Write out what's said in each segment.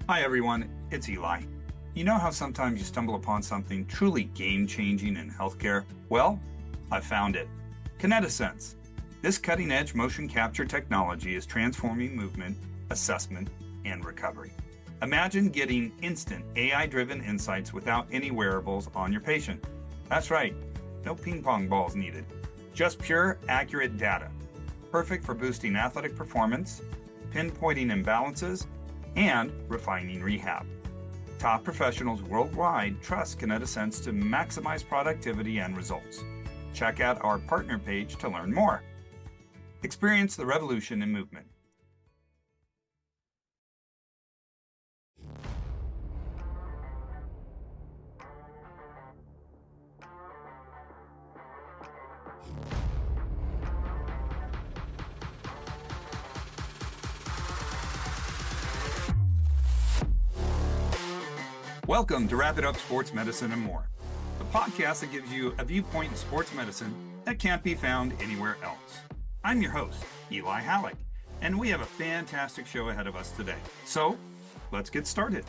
Hi everyone, it's Eli. You know how sometimes you stumble upon something truly game-changing in healthcare? Well, I found it. KinetiSense. This cutting-edge motion capture technology is transforming movement, assessment, and recovery. Imagine getting instant AI-driven insights without any wearables on your patient. That's right, no ping pong balls needed. Just pure, accurate data. Perfect for boosting athletic performance, pinpointing imbalances, and refining rehab. Top professionals worldwide trust KinetiSense to maximize productivity and results. Check out our partner page to learn more. Experience the revolution in movement. Welcome to Wrap It Up Sports Medicine and More, the podcast that gives you a viewpoint in sports medicine that can't be found anywhere else. I'm your host, Eli Halleck, and we have a fantastic show ahead of us today. So, let's get started.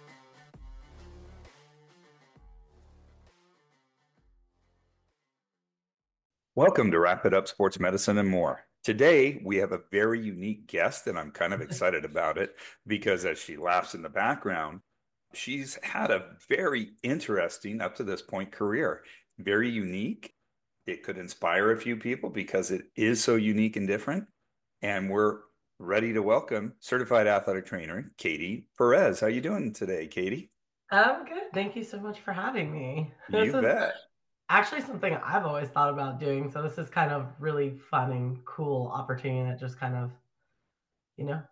Welcome to Wrap It Up Sports Medicine and More. Today, we have a very unique guest, and I'm kind of excited about it because as she laughs in the background, she's had a very interesting, up to this point, career. Very unique. It could inspire a few people because it is so unique and different. And we're ready to welcome certified athletic trainer, Katie Perez. How you doing today, Katie? I'm good. Thank you so much for having me. This You is bet. actually something I've always thought about doing. So this is kind of really fun and cool opportunity that just kind of, you know,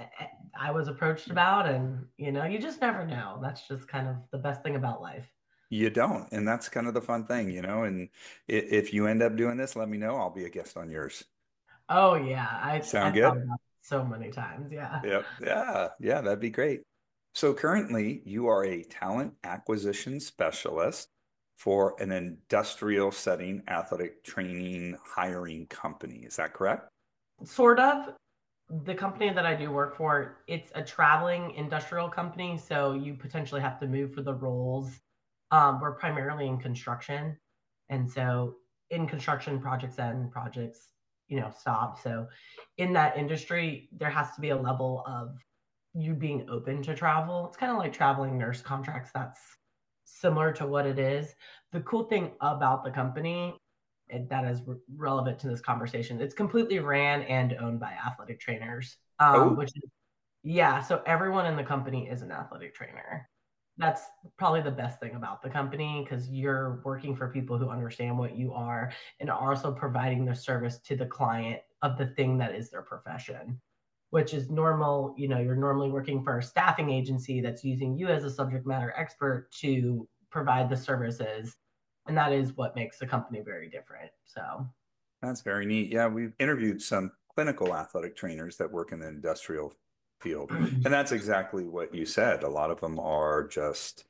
I was approached about, and you just never know. That's just kind of the best thing about life. You don't. And that's kind of the fun thing, And if you end up doing this, let me know. I'll be a guest on yours. Oh yeah, I Sound thought good? about it so many times. Yeah. Yep. Yeah, that'd be great. So currently, you are a talent acquisition specialist for an industrial setting athletic training hiring company. Is that correct? Sort of. The company that I do work for, it's a traveling industrial company, so you potentially have to move for the roles. We're primarily in construction, and so in construction, projects end, projects, stop. So in that industry, there has to be a level of you being open to travel. It's kind of like traveling nurse contracts. That's similar to what it is. The cool thing about the company that is relevant to this conversation. It's completely ran and owned by athletic trainers, Oh, which is, yeah. So everyone in the company is an athletic trainer. That's probably the best thing about the company because you're working for people who understand what you are and are also providing the service to the client of the thing that is their profession, which is normal. You're normally working for a staffing agency that's using you as a subject matter expert to provide the services, and that is what makes the company very different. So that's very neat. Yeah, we've interviewed some clinical athletic trainers that work in the industrial field. And that's exactly what you said. A lot of them are just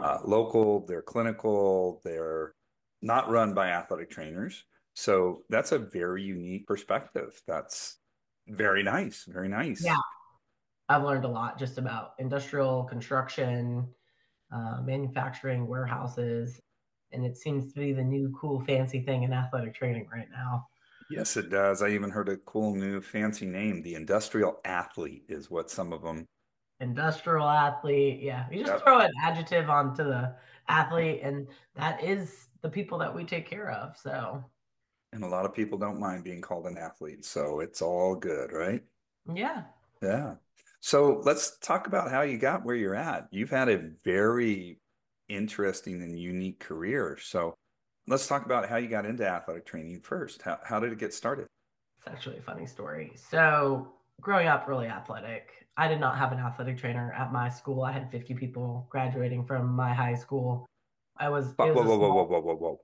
local, they're clinical, they're not run by athletic trainers. So that's a very unique perspective. That's very nice. Very yeah, nice. I've learned a lot just about industrial construction, manufacturing, warehouses, and it seems to be the new cool fancy thing in athletic training right now. Yes, it does. I even heard a cool new fancy name. The industrial athlete is what some of them. Industrial athlete, yeah, you just Yep. throw an adjective onto the athlete, and that is the people that we take care of. So And a lot of people don't mind being called an athlete. So it's all good, right? yeah. Yeah. So let's talk about how you got where you're at. You've had a very interesting and unique career. So let's talk about how you got into athletic training first. How did it get started? It's actually a funny story. So, growing up really athletic, I did not have an athletic trainer at my school. I had 50 people graduating from my high school. It Whoa, was whoa, a whoa, whoa, whoa, small, whoa, whoa, whoa.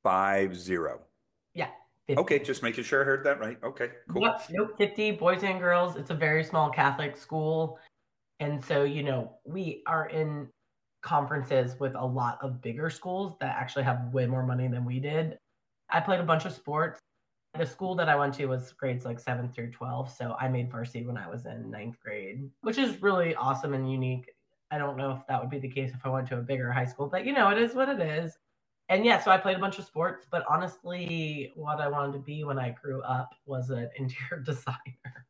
50. yeah, Okay, 50. just making sure I heard that right. Okay, cool. Yep, nope, 50 boys and girls. It's a very small Catholic school. And so, we are in conferences with a lot of bigger schools that actually have way more money than we did. I played a bunch of sports. The school that I went to was grades like 7 through 12. So I made varsity when I was in ninth grade, which is really awesome and unique. I don't know if that would be the case if I went to a bigger high school, but it is what it is. And yeah, so I played a bunch of sports, but honestly, what I wanted to be when I grew up was an interior designer.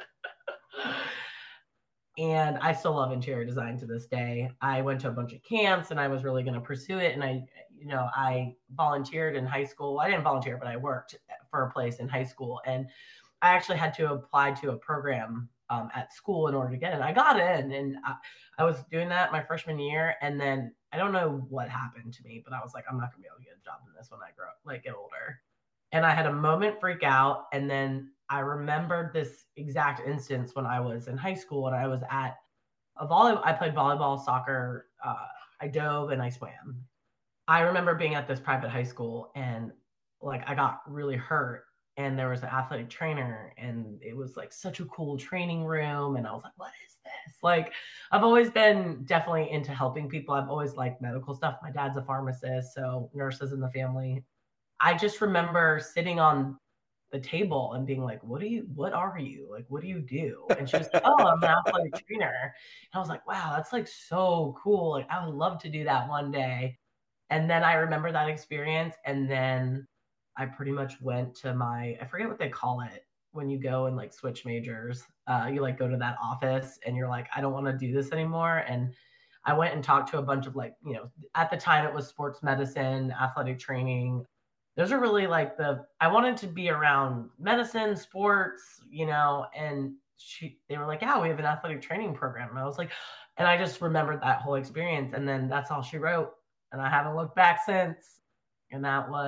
And I still love interior design to this day. I went to a bunch of camps and I was really going to pursue it. And I volunteered in high school. I didn't volunteer, but I worked for a place in high school. And I actually had to apply to a program at school in order to get in. I got in, and I was doing that my freshman year. And then I don't know what happened to me, but I was like, I'm not going to be able to get a job in this when I grow up, like get older. And I had a moment freak out. And then I remembered this exact instance when I was in high school and I was at I played volleyball, soccer, I dove and I swam. I remember being at this private high school and like I got really hurt and there was an athletic trainer and it was like such a cool training room and I was like, what is this? Like I've always been definitely into helping people. I've always liked medical stuff. My dad's a pharmacist, so nurses in the family. I just remember sitting on the table and being like, what are you? Like, what do you do? And she was like, oh, I'm an athletic trainer. And I was like, wow, that's like so cool. Like, I would love to do that one day. And then I remember that experience. And then I pretty much went to I forget what they call it when you go and like switch majors. You like go to that office and you're like, I don't want to do this anymore. And I went and talked to a bunch of like, at the time it was sports medicine, athletic training. Those are really like I wanted to be around medicine, sports, and they were like, yeah, we have an athletic training program. And I was like, and I just remembered that whole experience. And then that's all she wrote. And I haven't looked back since. And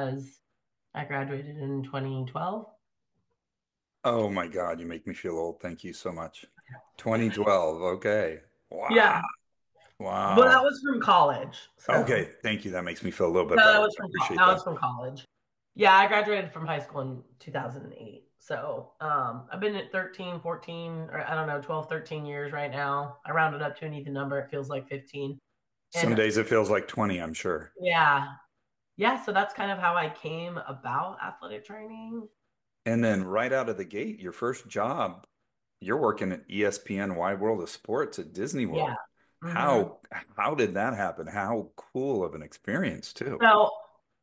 I graduated in 2012. Oh my God, you make me feel old. Thank you so much. 2012. Okay. Wow. Yeah. But that Wow. was from college. So Okay. Thank you. That makes me feel a little bit no, better. I appreciate that that. was from college. Yeah, I graduated from high school in 2008. So I've been at 13, 14, or I don't know, 12, 13 years right now. I rounded up to an even number. It feels like 15. Some And days it feels like 20, I'm sure. yeah, yeah. So that's kind of how I came about athletic training. And then right out of the gate, your first job, you're working at ESPN Wide World of Sports at Disney Yeah. World. hmm How did that happen? How cool of an experience too. So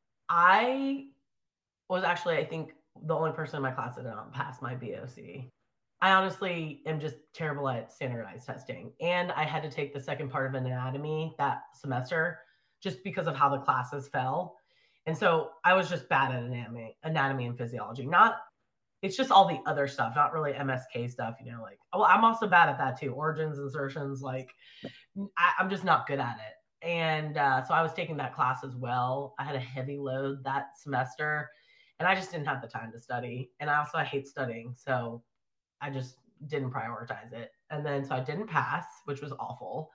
I was actually, I think, the only person in my class that did not pass my BOC. I honestly am just terrible at standardized testing. And I had to take the second part of anatomy that semester just because of how the classes fell. And so I was just bad at anatomy and physiology. Not, it's just all the other stuff, not really MSK stuff, like, well, I'm also bad at that too. Origins, insertions, like, I'm just not good at it. And so I was taking that class as well. I had a heavy load that semester and I just didn't have the time to study. And I hate studying. So I just didn't prioritize it. And then so I didn't pass, which was awful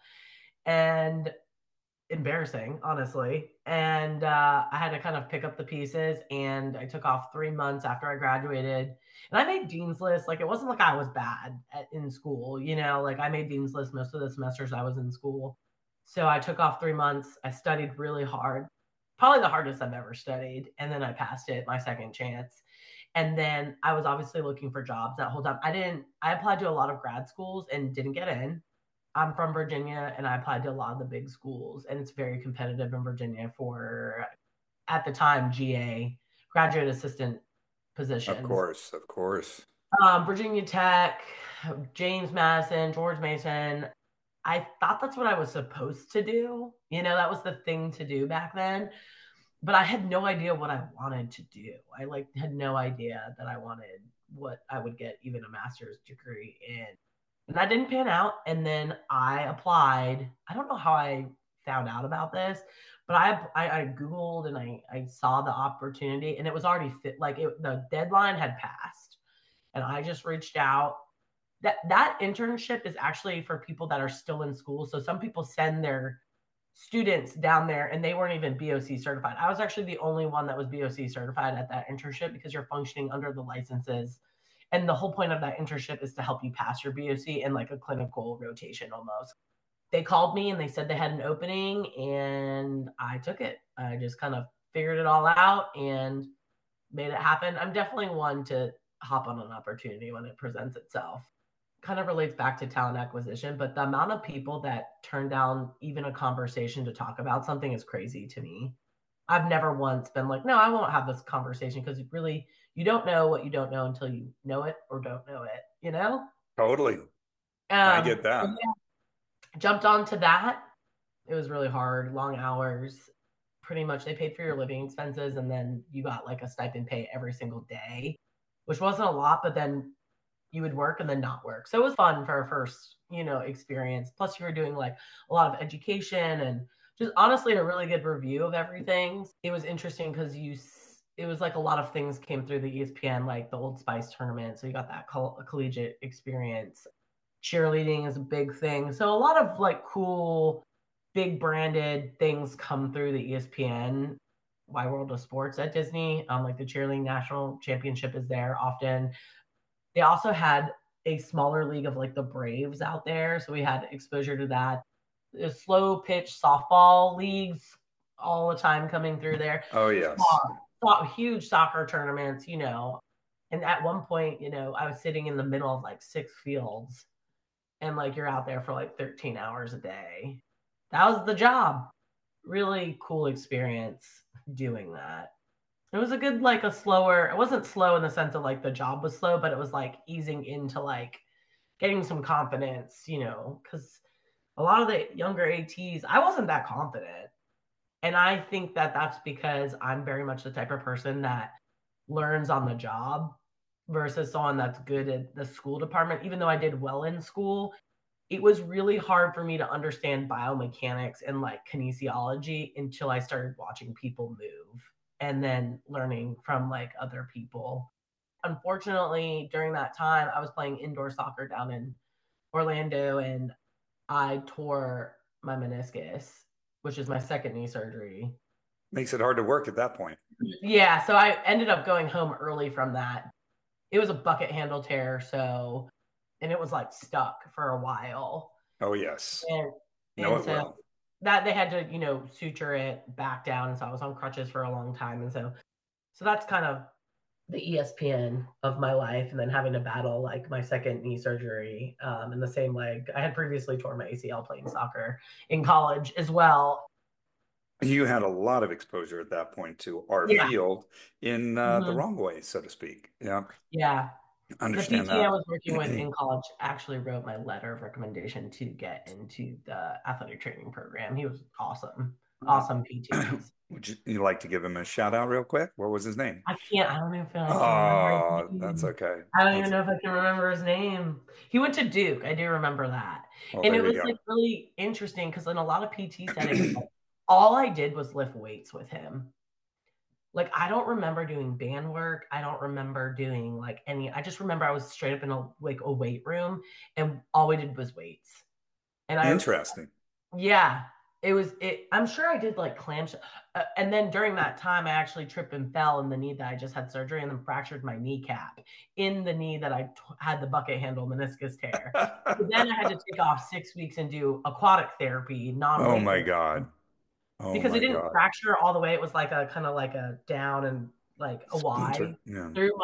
and embarrassing, honestly. And I had to kind of pick up the pieces and I took off 3 months after I graduated. And I made Dean's List. Like it wasn't like I was bad in school, like I made Dean's List most of the semesters I was in school. So I took off 3 months. I studied really hard, probably the hardest I've ever studied. And then I passed it my second chance. And then I was obviously looking for jobs that whole time. I applied to a lot of grad schools and didn't get in. I'm from Virginia and I applied to a lot of the big schools and it's very competitive in Virginia for at the time GA graduate assistant Of positions. course, of course. Virginia Tech, James Madison, George Mason. I thought that's what I was supposed to do. That was the thing to do back then. But I had no idea what I wanted to do. I had no idea that I wanted what I would get even a master's degree in. And that didn't pan out. And then I applied. I don't know how I found out about this, but I Googled and I saw the opportunity and it was already fit. Like the deadline had passed and I just reached out. That internship is actually for people that are still in school. So some people send their students down there and they weren't even BOC certified. I was actually the only one that was BOC certified at that internship because you're functioning under the licenses. And the whole point of that internship is to help you pass your BOC in like a clinical rotation almost. They called me and they said they had an opening and I took it. I just kind of figured it all out and made it happen. I'm definitely one to hop on an opportunity when it presents itself. kind of relates back to talent acquisition, but the amount of people that turn down even a conversation to talk about something is crazy to me. I've never once been like, no, I won't have this conversation because really, you don't know what you don't know until you know it or don't know it, you know? Totally. I get So that. yeah, jumped onto that. It was really hard, long hours. Pretty much they paid for your living expenses and then you got like a stipend pay every single day, which wasn't a lot, but then you would work and then not work. So it was fun for our first, experience. Plus you were doing like a lot of education and just honestly a really good review of everything. It was interesting because it was like a lot of things came through the ESPN, like the Old Spice tournament. So you got that collegiate experience. Cheerleading is a big thing. So a lot of like cool, big branded things come through the ESPN Wide World of Sports at Disney. Like the cheerleading national championship is there often. They also had a smaller league of like the Braves out there, so we had exposure to that. The slow pitch softball leagues all the time coming through there. Oh, yes. Huge soccer tournaments, And at one point, I was sitting in the middle of like six fields, and like you're out there for like 13 hours a day. That was the job. Really cool experience doing that. It was a good, like a slower, it wasn't slow in the sense of like the job was slow, but it was like easing into like getting some confidence, because a lot of the younger ATs, I wasn't that confident. And I think that that's because I'm very much the type of person that learns on the job versus someone that's good at the school department. Even though I did well in school, it was really hard for me to understand biomechanics and like kinesiology until I started watching people move and then learning from like other people. Unfortunately, during that time, I was playing indoor soccer down in Orlando and I tore my meniscus, which is my second knee surgery. Makes it hard to work at that point. Yeah, so I ended up going home early from that. It was a bucket handle tear, so and it was like stuck for a while. Oh, yes. And Know and it so well. that they had to, suture it back down. And so I was on crutches for a long time. And so that's kind of the ESPN of my life. And then having to battle like my second knee surgery in the same leg. I had previously torn my ACL playing soccer in college as well. You had a lot of exposure at that point to our Yeah. field in the Hmm. wrong way, so to speak. Yeah, Yeah. The understand PT I that. was working with in college actually wrote my letter of recommendation to get into the athletic training program. He was awesome, awesome PT. Would you like to give him a shout out real quick? What was his name? I can't. I don't even feel like I can remember his Oh, that's name. okay. I don't even That's know if I can remember his name. He went to Duke. I do remember that, well, and it there you was like go. really interesting because in a lot of PT settings, like, all I did was lift weights with him. Like I don't remember doing band work. I don't remember doing like any. I just remember I was straight up in a weight room, and all we did was weights. And Interesting. yeah, it was it. I'm sure I did like clamshell, and then during that time, I actually tripped and fell in the knee that I just had surgery, and then fractured my kneecap in the knee that had the bucket handle meniscus tear. So then I had to take off 6 weeks and do aquatic therapy, Oh non-weight my bearing, God. Oh because it my didn't God. fracture all the way. It was like a kind of like a down and like a Y Splinter. Yeah. through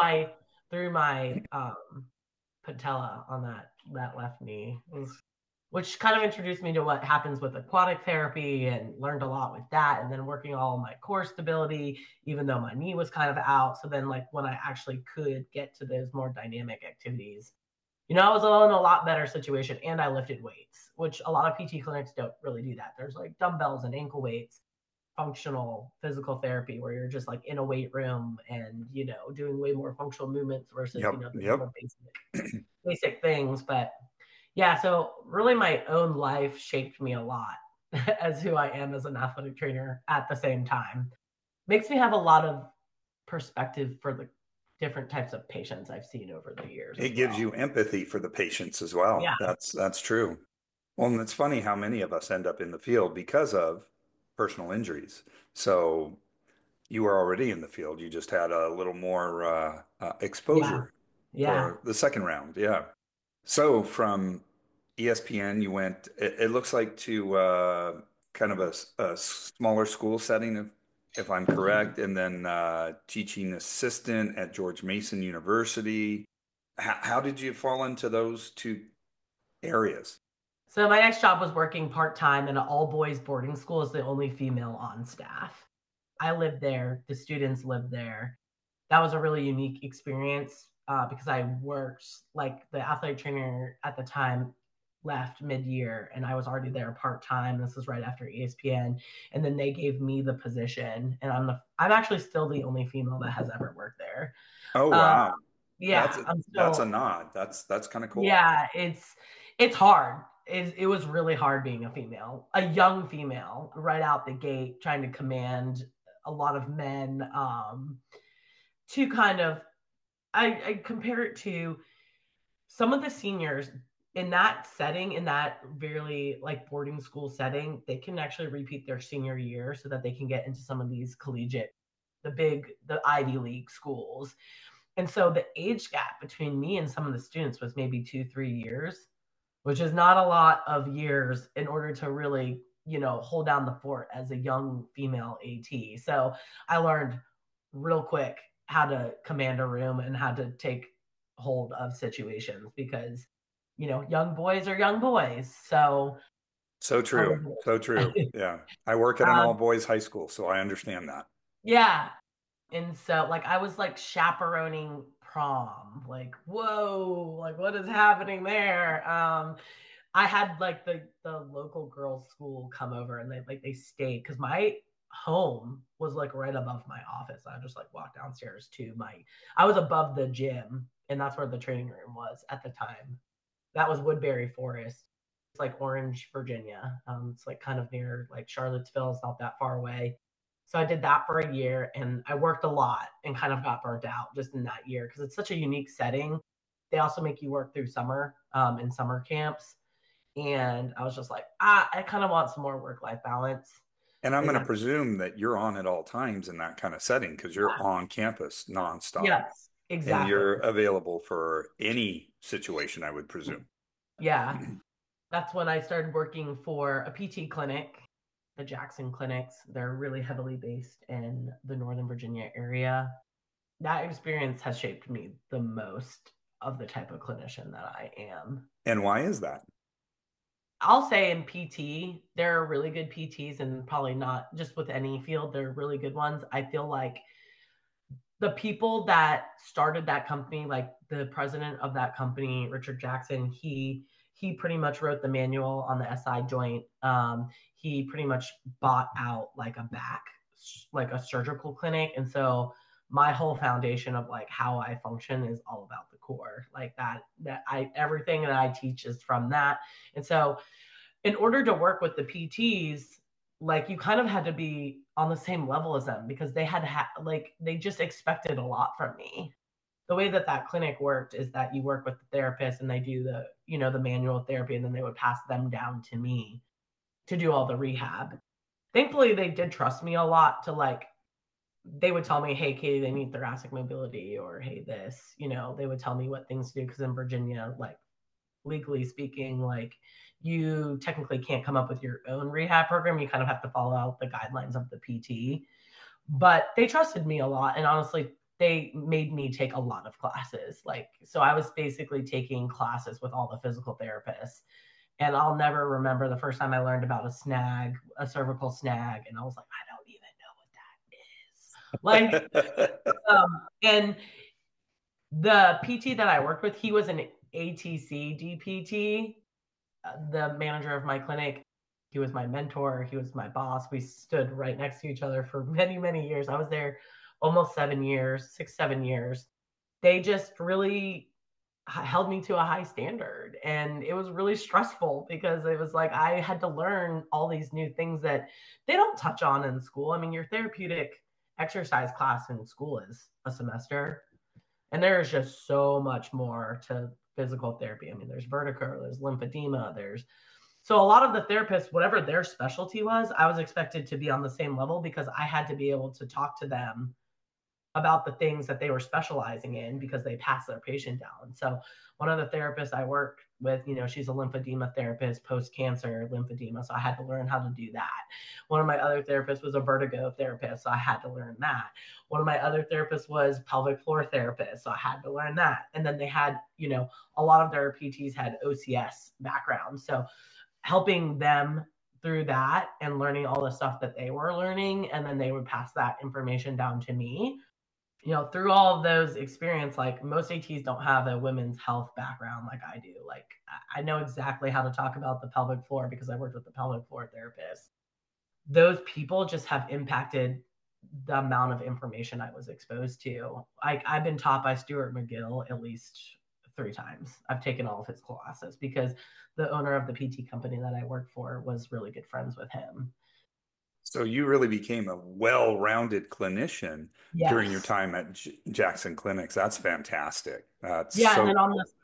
my patella on that left knee. Which kind of introduced me to what happens with aquatic therapy and learned a lot with that. And then working all my core stability, even though my knee was kind of out. So then, like, when I actually could get to those more dynamic activities, I was in a lot better situation and I lifted weights, which a lot of PT clinics don't really do that. There's like dumbbells and ankle weights, functional physical therapy where you're just like in a weight room and, doing way more functional movements versus, Yep. the Yep. more basic things. But yeah, so really my own life shaped me a lot as who I am as an athletic trainer at the same time. Makes me have a lot of perspective for the different types of patients I've seen over the years It as gives well. you empathy for the patients as Yeah. well. That's true. Well, and it's funny how many of us end up in the field because of personal injuries. So you were already in the field. You just had a little more Yeah. exposure Yeah. for the second round. Yeah. So from ESPN, you went, it looks like to kind of a smaller school setting, if I'm correct, and then teaching assistant at George Mason University. How did you fall into those two areas? So my next job was working part-time in an all-boys boarding school as the only female on staff. I lived there, the students lived there. That was a really unique experience because I worked, like, the athletic trainer at the time left mid-year and I was already there part-time. This was right after ESPN, and then they gave me the position, and I'm actually still the only female that has ever worked there. Oh Um, wow. yeah, I'm That's a still. nod. That's kind of cool. Yeah, it's hard. It was really hard being a female, a young female, right out the gate, trying to command a lot of men. To kind of, I compare it to some of the seniors in that setting, in that very like boarding school setting, they can actually repeat their senior year so that they can get into some of these collegiate, the Ivy League schools. And so the age gap between me and some of the students was maybe 2, 3 years, which is not a lot of years in order to really, hold down the fort as a young female AT. So I learned real quick how to command a room and how to take hold of situations because, young boys are young boys. So So I true. was, So true. Yeah. I work at an all um, boys high school, so I understand that. yeah. And so, like, I was like chaperoning prom, like, whoa, like, what is happening there? I had like the local girls' school come over and they stayed because my home was like right above my office. I just like walked downstairs to I was above the gym, and that's where the training room was at the time. That was Woodbury Forest. It's like Orange, Virginia. It's like kind of near like Charlottesville. It's not that far away. So I did that for a year and I worked a lot and kind of got burnt out just in that year because it's such a unique setting. They also make you work through summer in summer camps. And I was just like, I kind of want some more work life balance. And I'm And going to that, presume that you're on at all times in that kind of setting because you're on campus nonstop yes, and exactly. you're available for any situation, I would presume. Yeah. That's when I started working for a PT clinic, the Jackson clinics. They're really heavily based in the Northern Virginia area. That experience has shaped me the most of the type of clinician that I am. And why is that? I'll say in PT, there are really good PTs, and probably not just with any field, there are really good ones. I feel like the people that started that company, like the president of that company, Richard Jackson, he pretty much wrote the manual on the SI joint. He pretty much bought out like like a surgical clinic, and so my whole foundation of like how I function is all about the core, like that I everything that I teach is from that, and so in order to work with the PTs, like you kind of had to be on the same level as them because like they just expected a lot from me. The way that that clinic worked is that you work with the therapist and they do the manual therapy, and then they would pass them down to me to do all the rehab. Thankfully, they did trust me a lot to like they would tell me, hey, Katie, they need thoracic mobility, or hey, this, they would tell me what things to do because in Virginia, like legally speaking, like you technically can't come up with your own rehab program. You kind of have to follow out the guidelines of the PT. But they trusted me a lot. And honestly, they made me take a lot of classes. Like, so I was basically taking classes with all the physical therapists. And I'll never remember the first time I learned about a cervical snag. And I was like, I don't even know what that is. And the PT that I worked with, he was an ATC DPT, the manager of my clinic. He was my mentor. He was my boss. We stood right next to each other for many, many years. I was there almost 7 years, 6, 7 years. They just really held me to a high standard. And it was really stressful because it was like I had to learn all these new things that they don't touch on in school. I mean, your therapeutic exercise class in school is a semester. And there's just so much more to physical therapy. I mean, there's vertigo, there's lymphedema, there's so a lot of the therapists, whatever their specialty was, I was expected to be on the same level because I had to be able to talk to them about the things that they were specializing in because they passed their patient down. So one of the therapists I worked with, she's a lymphedema therapist, post-cancer lymphedema. So I had to learn how to do that. One of my other therapists was a vertigo therapist. So I had to learn that. One of my other therapists was pelvic floor therapist. So I had to learn that. And then they had, a lot of their PTs had OCS background. So helping them through that and learning all the stuff that they were learning, and then they would pass that information down to me. Through all of those experience, like most ATs don't have a women's health background like I do. Like I know exactly how to talk about the pelvic floor because I worked with the pelvic floor therapist. Those people just have impacted the amount of information I was exposed to. I've been taught by Stuart McGill at least 3 times. I've taken all of his classes because the owner of the PT company that I worked for was really good friends with him. So you really became a well-rounded clinician during your Yes. time at Jackson Clinics. That's fantastic. That's Yeah, and so then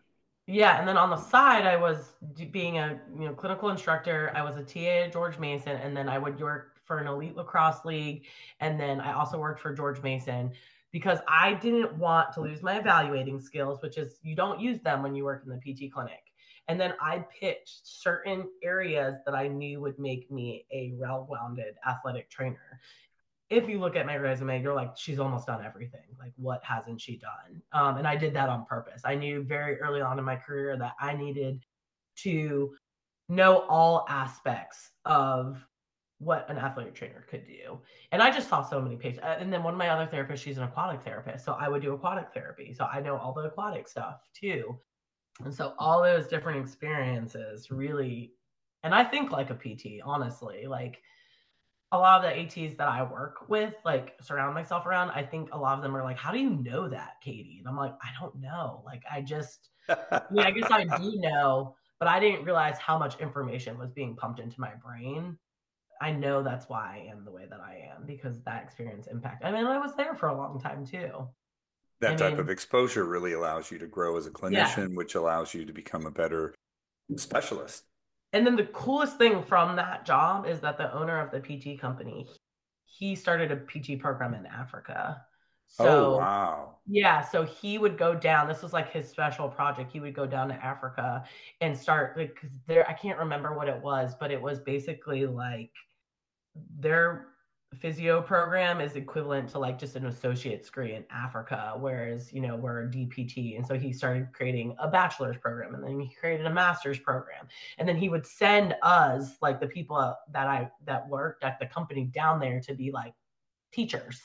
on the side, I was being a clinical instructor. I was a TA at George Mason, and then I would work for an elite lacrosse league, and then I also worked for George Mason because I didn't want to lose my evaluating skills, which is you don't use them when you work in the PT clinic. And then I pitched certain areas that I knew would make me a well-rounded athletic trainer. If you look at my resume, you're like, she's almost done everything. Like, what hasn't she done? And I did that on purpose. I knew very early on in my career that I needed to know all aspects of what an athletic trainer could do. And I just saw so many patients. And then one of my other therapists, she's an aquatic therapist. So I would do aquatic therapy. So I know all the aquatic stuff too. And so all those different experiences really, and I think like a PT, honestly, like a lot of the ATs that I work with, like surround myself around, I think a lot of them are like, how do you know that, Katie? And I'm like, I don't know. Like, I mean, I guess I do know, but I didn't realize how much information was being pumped into my brain. I know that's why I am the way that I am because that experience impacted. I mean, I was there for a long time too. I that type of mean, exposure really allows you to grow as a yeah. clinician, which allows you to become a better specialist. And then the coolest thing from that job is that the owner of the PT company, he started a PT program in Africa. Oh, So wow. yeah, so he would go down. This was like his special project. He would go down to Africa and start like 'cause there. I can't remember what it was, but it was basically like their physio program is equivalent to like just an associate's degree in Africa, whereas we're a DPT. And so he started creating a bachelor's program, and then he created a master's program, and then he would send us like the people that worked at the company down there to be like teachers.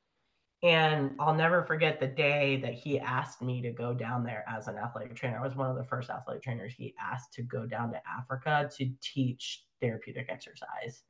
And I'll never forget the day that he asked me to go down there as an athletic trainer. I was one of the first athletic trainers he asked to go down to Africa to teach therapeutic exercise.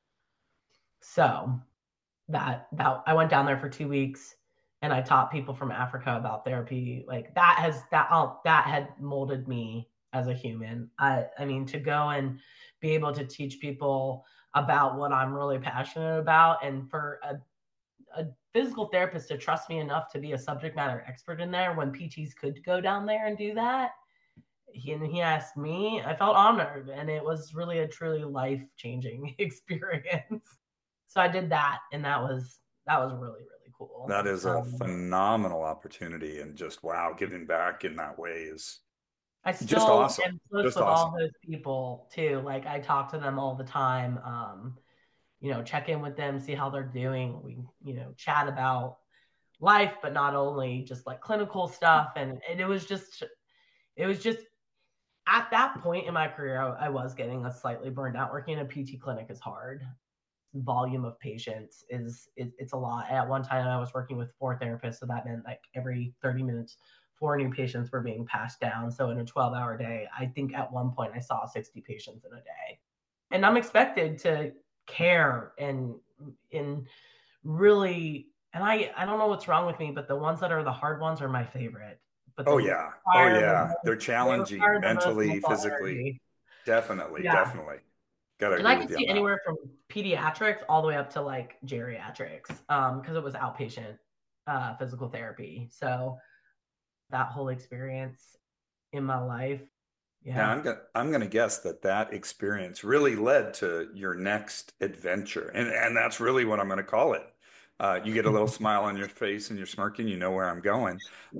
So that I went down there for 2 weeks and I taught people from Africa about therapy. Like that had molded me as a human. I mean, to go and be able to teach people about what I'm really passionate about, and for a physical therapist to trust me enough to be a subject matter expert in there when PTs could go down there and do that. He asked me, I felt honored, and it was really a truly life changing experience. So I did that, and that was really really cool. That is a phenomenal opportunity. And just, wow, giving back in that way is I just still awesome. am close Just with all awesome. those people too. Like I talk to them all the time. Check in with them, see how they're doing. We chat about life, but not only just like clinical stuff. And it was just at that point in my career, I was getting a slightly burned out. Working in a PT clinic is hard. Volume of patients it's a lot. At one time, I was working with 4 therapists, so that meant like every 30 minutes, 4 new patients were being passed down. So in a 12-hour day, I think at one point I saw 60 patients in a day, and I'm expected to care and really. And I don't know what's wrong with me, but the ones that are the hard ones are my favorite. But Oh, they yeah. Oh, require yeah. They're they challenging require the most mentally, mental physically. energy. Definitely, Yeah. definitely. Got to And agree I with could you see on that one. anywhere from pediatrics all the way up to like geriatrics, because it was outpatient physical therapy. So that whole experience in my life, Now, yeah. I'm gonna guess that that experience really led to your next adventure, and that's really what I'm gonna call it. You get a little smile on your face and you're smirking, you know where I'm going.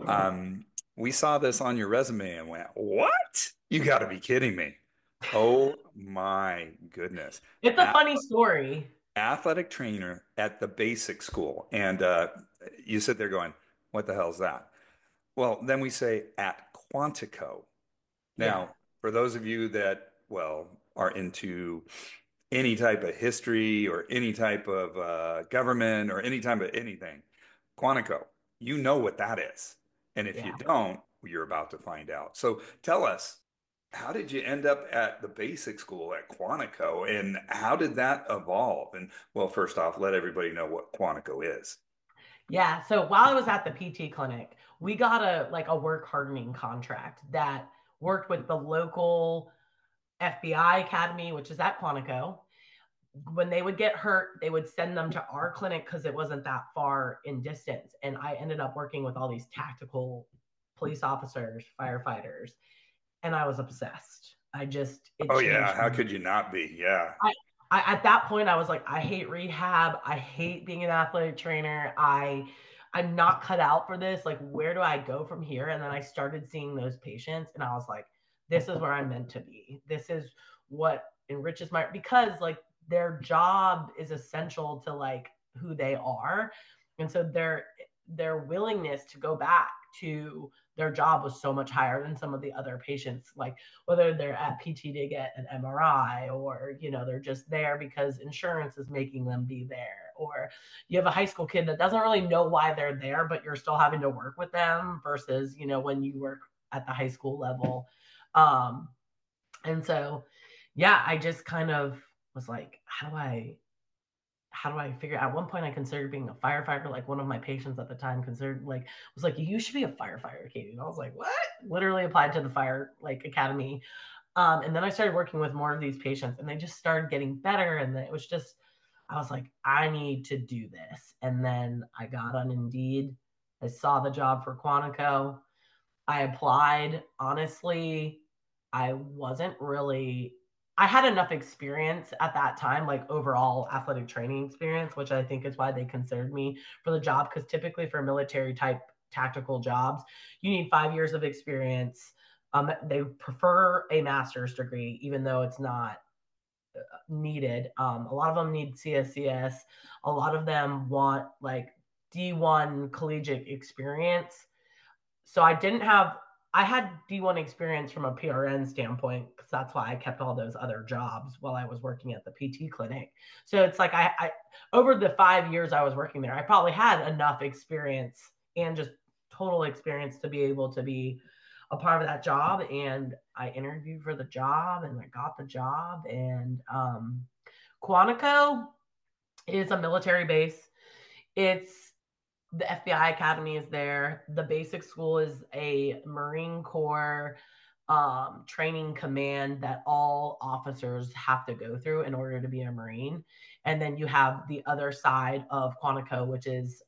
We saw this on your resume and went, what? You got to be kidding me. Oh my goodness. It's a funny story. Athletic trainer at the basic school. And you sit there going, what the hell is that? Well, then we say at Quantico. Yeah. Now, for those of you that, well, are into any type of history or any type of government or any type of anything, Quantico, you know what that is. And if you Yeah. don't, you're about to find out. So tell us, how did you end up at the basic school at Quantico and how did that evolve? And well, first off, let everybody know what Quantico is. Yeah. So while I was at the PT clinic, we got a work hardening contract that worked with the local FBI academy, which is at Quantico. When they would get hurt, they would send them to our clinic because it wasn't that far in distance. And I ended up working with all these tactical police officers, firefighters, and I was obsessed. It Oh yeah, changed how me. could you not be? Yeah. At that point I was like, I hate rehab. I hate being an athletic trainer. I'm not cut out for this. Like, where do I go from here? And then I started seeing those patients and I was like, this is where I'm meant to be. This is what enriches my, because like their job is essential to like who they are. And so their willingness to go back to their job was so much higher than some of the other patients, like whether they're at PT to get an MRI or, they're just there because insurance is making them be there. Or you have a high school kid that doesn't really know why they're there, but you're still having to work with them versus, when you work at the high school level. Um, and so, yeah, I just kind of was like, how do I figure, at one point I considered being a firefighter. Like one of my patients at the time considered, like, was like, you should be a firefighter, Katie. And I was like, what? Literally applied to the fire like academy. And then I started working with more of these patients and they just started getting better. And then it was just, I was like, I need to do this. And then I got on Indeed. I saw the job for Quantico. I applied. Honestly, I wasn't really, I had enough experience at that time, like overall athletic training experience, which I think is why they considered me for the job. Because typically for military type tactical jobs, you need 5 years of experience. They prefer a master's degree, even though it's not needed. A lot of them need CSCS. A lot of them want like D1 collegiate experience. So I had D1 experience from a PRN standpoint because that's why I kept all those other jobs while I was working at the PT clinic. So it's like I over the 5 years I was working there, I probably had enough experience and just total experience to be able to be a part of that job. And I interviewed for the job and I got the job. And Quantico is a military base. It's the FBI Academy is there. The basic school is a Marine Corps training command that all officers have to go through in order to be a Marine. And then you have the other side of Quantico, which is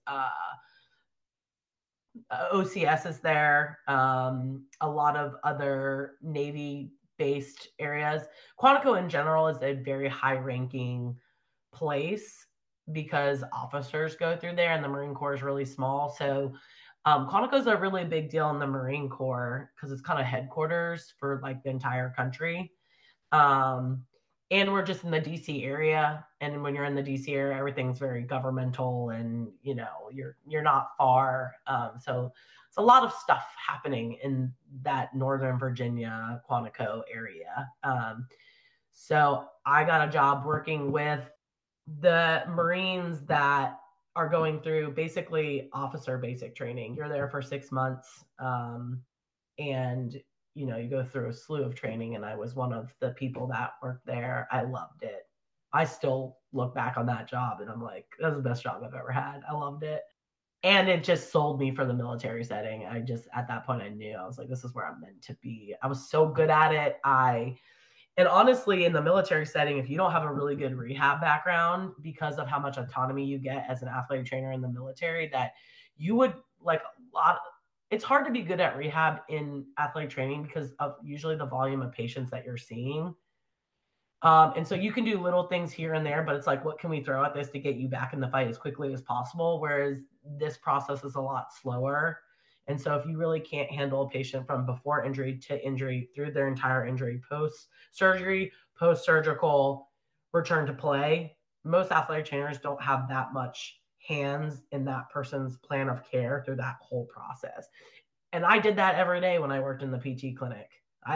OCS is there, a lot of other Navy based areas. Quantico in general is a very high ranking place because officers go through there and the Marine Corps is really small. So Quantico is a really big deal in the Marine Corps because it's kind of headquarters for like the entire country. Um, and we're just in the DC area. And when you're in the DC area, everything's very governmental and you're not far. So it's a lot of stuff happening in that Northern Virginia, Quantico area. So I got a job working with the Marines that are going through basically officer basic training. You're there for 6 months, and you go through a slew of training. And I was one of the people that worked there. I loved it. I still look back on that job and I'm like, that's the best job I've ever had. I loved it. And it just sold me for the military setting. I just, at that point, I knew I was like, this is where I'm meant to be. I was so good at it. And honestly, in the military setting, if you don't have a really good rehab background because of how much autonomy you get as an athletic trainer in the military, that you would like a lot. It's hard to be good at rehab in athletic training because of usually the volume of patients that you're seeing. And so you can do little things here and there, but it's like, what can we throw at this to get you back in the fight as quickly as possible? Whereas this process is a lot slower. And so if you really can't handle a patient from before injury to injury through their entire injury, post surgery, post surgical, return to play, most athletic trainers don't have that much hands in that person's plan of care through that whole process. And I did that every day when I worked in the PT clinic.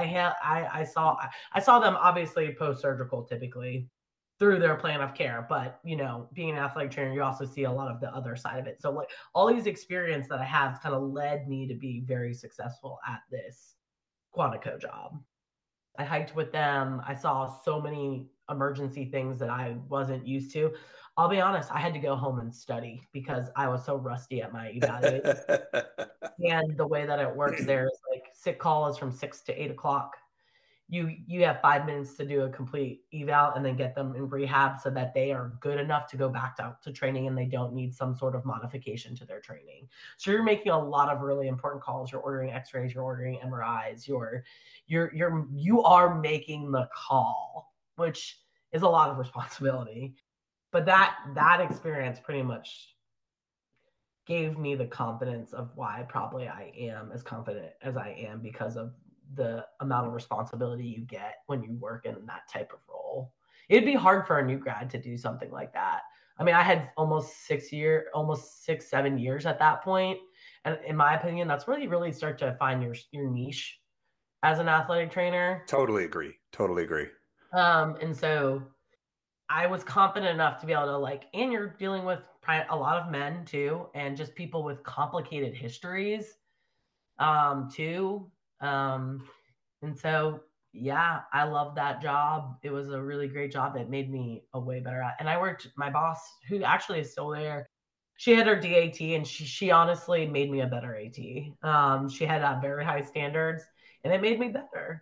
I saw them obviously post surgical typically through their plan of care, but being an athletic trainer, you also see a lot of the other side of it. So like all these experience that I have kind of led me to be very successful at this Quantico job. I hiked with them. I saw so many emergency things that I wasn't used to. I'll be honest, I had to go home and study because I was so rusty at my evaluation. And the way that it works there is like sick call is from 6 to 8 o'clock. You have 5 minutes to do a complete eval and then get them in rehab so that they are good enough to go back to training and they don't need some sort of modification to their training. So you're making a lot of really important calls. You're ordering x-rays, you're ordering MRIs, you are making the call, which is a lot of responsibility. But that experience pretty much gave me the confidence of why probably I am as confident as I am, because of the amount of responsibility you get when you work in that type of role. It'd be hard for a new grad to do something like that. I mean, I had almost 7 years at that point. And in my opinion, that's where you really start to find your niche as an athletic trainer. Totally agree. Totally agree. And so I was confident enough to be able to and you're dealing with a lot of men too, and just people with complicated histories, too. And so, yeah, I love that job. It was a really great job. It made me a way better and I worked, my boss, who actually is still there, she had her DAT and she honestly made me a better AT. She had very high standards and it made me better.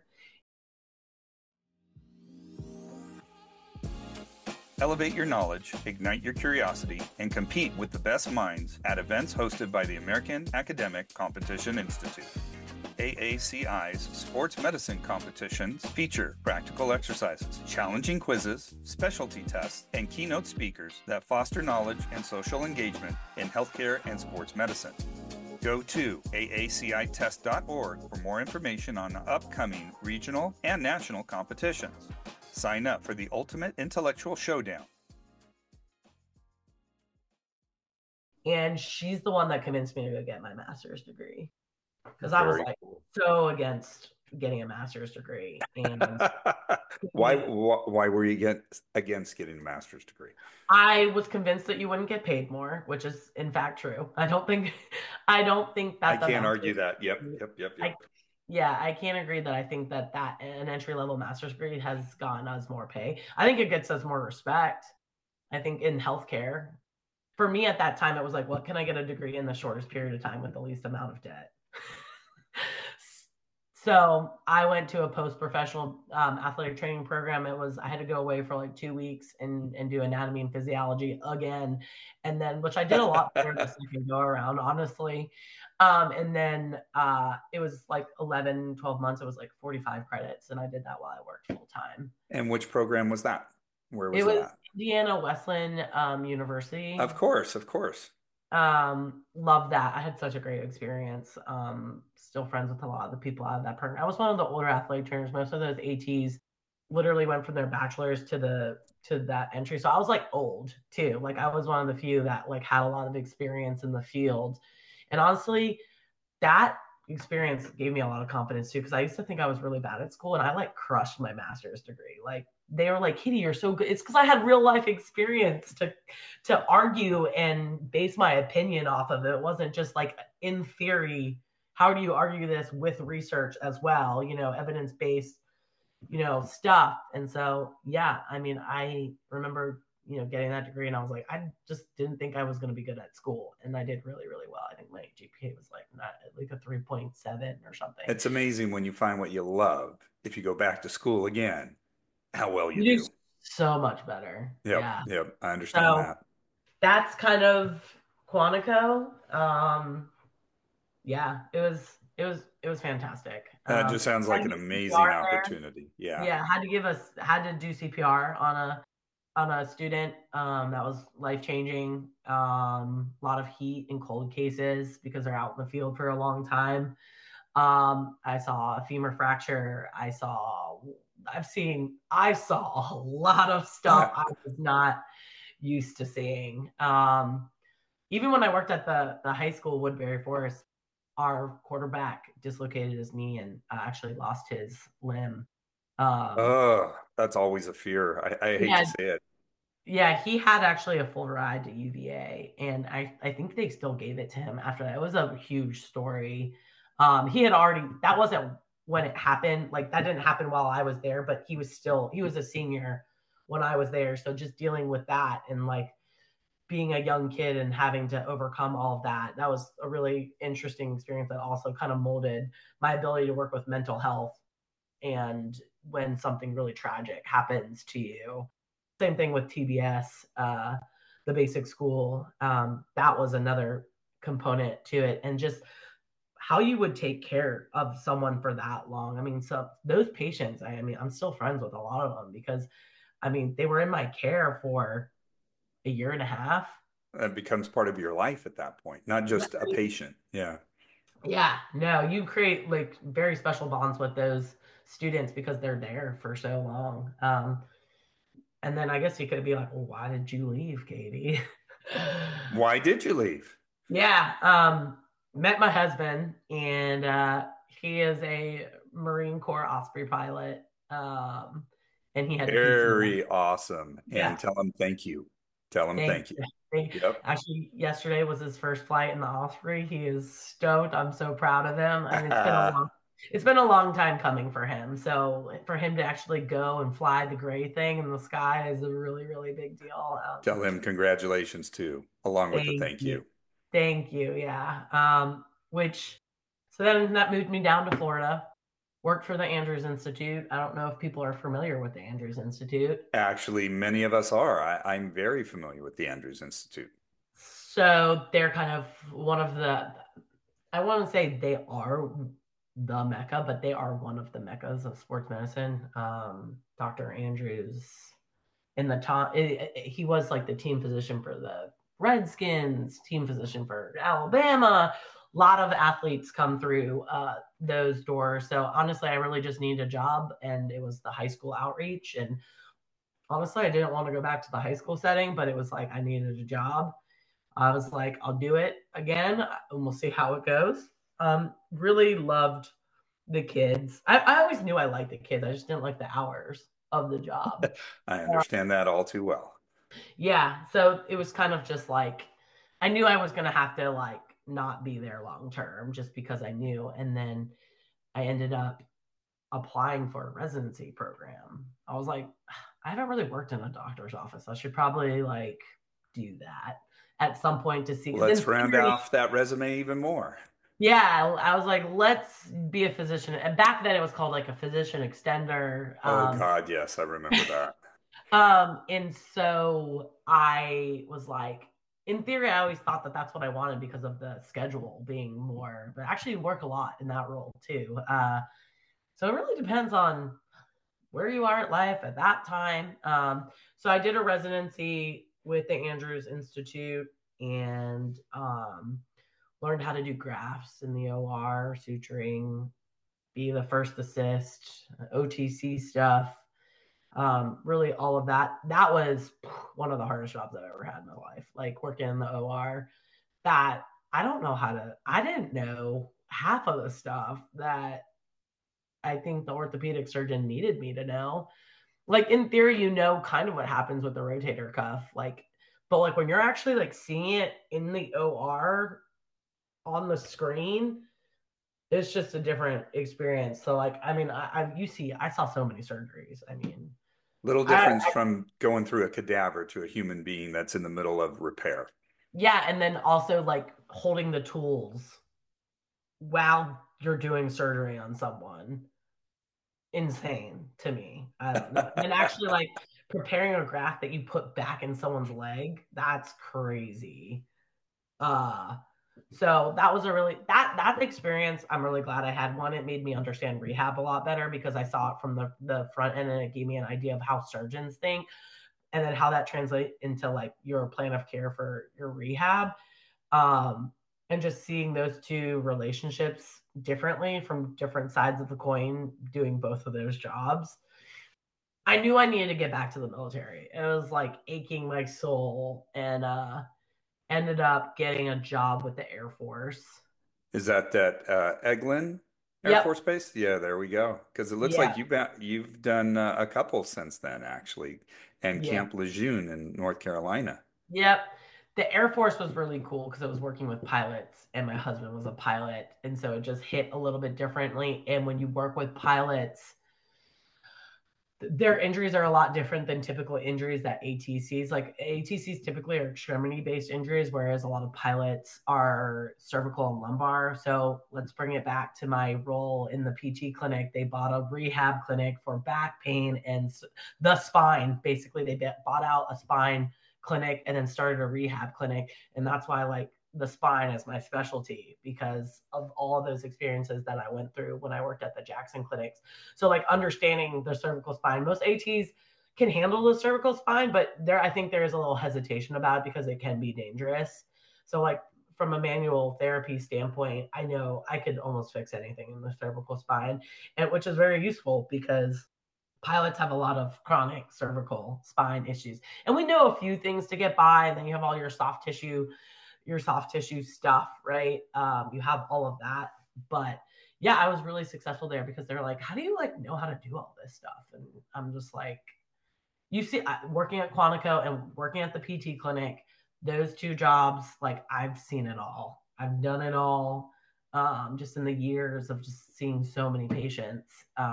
Elevate your knowledge, ignite your curiosity, and compete with the best minds at events hosted by the American Academic Competition Institute. AACI's sports medicine competitions feature practical exercises, challenging quizzes, specialty tests, and keynote speakers that foster knowledge and social engagement in healthcare and sports medicine. Go to aacitest.org for more information on upcoming regional and national competitions. Sign up for the ultimate intellectual showdown. And she's the one that convinced me to go get my master's degree, because I was so against getting a master's degree. And why were you against getting a master's degree? I was convinced that you wouldn't get paid more, which is in fact true. I don't think that I can't argue that. Yep. I can't agree that I think that an entry-level master's degree has gotten us more pay. I think it gets us more respect. I think in healthcare, for me at that time, it was like, what can I get a degree in the shortest period of time with the least amount of debt? So I went to a post-professional athletic training program. I had to go away for 2 weeks and do anatomy and physiology again. And then, which I did a lot better the second go around, honestly. And then it was 11, 12 months. It was 45 credits. And I did that while I worked full time. And which program was that? Where was it? Was that? Indiana Wesleyan University. Of course. Love that. I had such a great experience. Still friends with a lot of the people out of that program. I was one of the older athletic trainers. Most of those ATs literally went from their bachelor's to that entry. So I was old too. I was one of the few that had a lot of experience in the field. And honestly, that experience gave me a lot of confidence too, because I used to think I was really bad at school and I crushed my master's degree. They were like, Kitty, you're so good. It's because I had real life experience to argue and base my opinion off of it. It wasn't just in theory. How do you argue this with research as well? Evidence-based, stuff. And so, yeah, I mean, I remember, getting that degree and I was like, I just didn't think I was going to be good at school. And I did really, really well. I think my GPA was not a 3.7 or something. It's amazing when you find what you love. If you go back to school again, how well you do. So much better. Yep, yeah. Yep. I understand that. That's kind of Quantico. Yeah, it was it was fantastic. That just sounds Had like to an do amazing CPR there. opportunity. Yeah. Yeah, had to do CPR on a student. That was life changing. A lot of heat and cold cases because they're out in the field for a long time. I saw a femur fracture. I saw a lot of stuff I was not used to seeing. Even when I worked at the high school, Woodbury Forest, our quarterback dislocated his knee and actually lost his limb. Um, Oh, that's always a fear. I hate yeah, to say it. yeah, he had actually a full ride to UVA, and I think they still gave it to him after that. It was a huge story. He had already that wasn't when it happened. Like that didn't happen while I was there, but he was a senior when I was there. So just dealing with that and like being a young kid and having to overcome all of that, that was a really interesting experience that also kind of molded my ability to work with mental health and when something really tragic happens to you. Same thing with TBS, the basic school. That was another component to it, and just how you would take care of someone for that long. I mean, so those patients, I mean, I'm still friends with a lot of them because, I mean, they were in my care for a year and a half. That becomes part of your life at that point, not just a patient. Yeah. Yeah, no, you create like very special bonds with those students because they're there for so long. And then I guess you could be like, well, why did you leave, Katie? Why did you leave? Yeah, met my husband, and he is a Marine Corps Osprey pilot, and he had a PCM. Very awesome. Yeah, And tell him thank you. Tell him thank thank you. you. Yep. Actually, yesterday was his first flight in the Osprey. He is stoked. I'm so proud of him. I mean, it's been a long time coming for him. So for him to actually go and fly the gray thing in the sky is a really, really big deal. Tell him congratulations too, along with the Thank thank you. you. Thank you. Yeah. Which, so then that moved me down to Florida, worked for the Andrews Institute. I don't know if people are familiar with the Andrews Institute. Actually, many of us are. I'm very familiar with the Andrews Institute. So they're kind of one of I want to say they are the Mecca, but they are one of the Meccas of sports medicine. Dr. Andrews in the top, he was like the team physician for the Redskins, team physician for Alabama. A lot of athletes come through those doors. So honestly, I really just needed a job, and it was the high school outreach. And honestly, I didn't want to go back to the high school setting, but it was like I needed a job. I was like, I'll do it again, and we'll see how it goes. Really loved the kids. I always knew I liked the kids. I just didn't like the hours of the job. I Uh, understand that all too well. yeah, so it was kind of just like I knew I was gonna have to like not be there long term just because I knew. And then I ended up applying for a residency program. I was like, I haven't really worked in a doctor's office. I should probably like do that at some point to see. Because in Let's round theory, off that resume even more. yeah, I was like, let's be a physician. And back then it was called like a physician extender. Oh God, yes, I remember that. And so I was like, in theory, I always thought that that's what I wanted because of the schedule being more, but I actually work a lot in that role too. So it really depends on where you are at life at that time. So I did a residency with the Andrews Institute and learned how to do grafts in the OR, suturing, be the first assist, OTC stuff. Really, all of that. That was one of the hardest jobs I've ever had in my life. Like working in the OR. That I don't know how to. I didn't know half of the stuff that I think the orthopedic surgeon needed me to know. Like in theory, you know kind of what happens with the rotator cuff. Like, but like when you're actually like seeing it in the OR on the screen, it's just a different experience. So like, I mean, I saw so many surgeries. I mean, Little I difference from going through a cadaver to a human being that's in the middle of repair. yeah, and then also like holding the tools while you're doing surgery on someone, insane to me. I don't know. And actually like preparing a graft that you put back in someone's leg, that's crazy. Uh So that was a really that experience. I'm really glad I had one. It made me understand rehab a lot better because I saw it from the front end, and it gave me an idea of how surgeons think, and then how that translates into like your plan of care for your rehab. Um, and just seeing those two relationships differently from different sides of the coin, doing both of those jobs. I knew I needed to get back to the military. It was like aching my soul, and ended up getting a job with the Air Force. Is that Eglin Air Yep. Force Base? Yeah, there we go. Because it looks like Yeah. you've done a couple since then, actually, and Yeah. Camp Lejeune in North Carolina. Yep. The Air Force was really cool because I was working with pilots and my husband was a pilot. And so it just hit a little bit differently. And when you work with pilots, their injuries are a lot different than typical injuries that ATCs. Like ATCs typically are extremity based injuries, whereas a lot of pilots are cervical and lumbar. So let's bring it back to my role in the PT clinic. They bought a rehab clinic for back pain and the spine. Basically, they bought out a spine clinic and then started a rehab clinic. And that's why like the spine is my specialty because of all of those experiences that I went through when I worked at the Jackson clinics. So like understanding the cervical spine, most ATs can handle the cervical spine, but I think there is a little hesitation about it because it can be dangerous. So like from a manual therapy standpoint, I know I could almost fix anything in the cervical spine, and which is very useful because pilots have a lot of chronic cervical spine issues. And we know a few things to get by, and then you have all your soft tissue stuff, right? You have all of that. But yeah, I was really successful there because they're like, how do you like know how to do all this stuff? And I'm just like, you see, working at Quantico and working at the PT clinic, those two jobs, like I've seen it all. I've done it all. Just in the years of just seeing so many patients.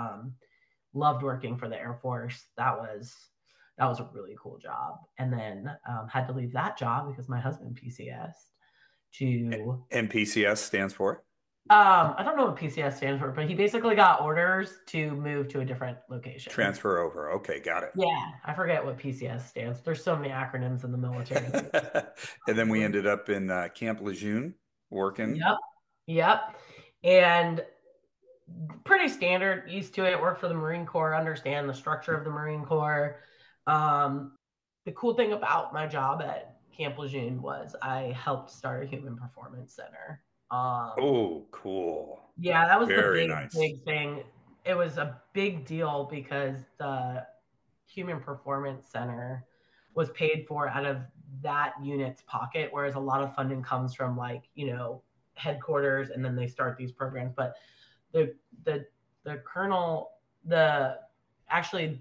Loved working for the Air Force. That was a really cool job. And then had to leave that job because my husband PCS to And PCS stands for I don't know what PCS stands for, but he basically got orders to move to a different location. Transfer Over. Okay, got it. Yeah, I forget what PCS stands. There's so many acronyms in the military. And then we ended up in Camp Lejeune working. Yep. Yep. And pretty standard, used to it, worked for the Marine Corps, understand the structure of the Marine Corps. Um, the cool thing about my job at Camp Lejeune was I helped start a human performance center. Oh, cool. Yeah, that was the Very big, nice. big thing. It was a big deal because the Human Performance Center was paid for out of that unit's pocket, whereas a lot of funding comes from like, headquarters and then they start these programs. But the the the colonel, the actually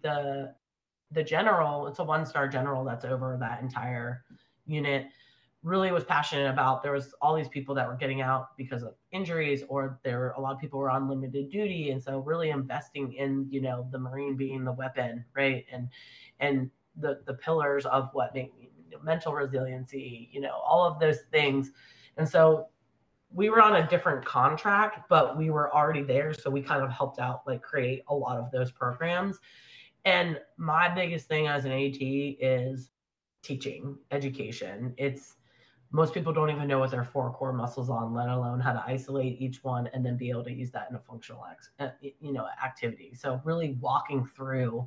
the general, it's a 1-star general that's over that entire unit, really was passionate about. There was all these people that were getting out because of injuries, or there were a lot of people were on limited duty, and so really investing in the Marine being the weapon, right? And the pillars of what make mental resiliency, all of those things. And so we were on a different contract, but we were already there, so we kind of helped out, like create a lot of those programs. And my biggest thing as an AT is teaching, education. It's Most people don't even know what their four core muscles on, let alone how to isolate each one and then be able to use that in a functional activity. So really walking through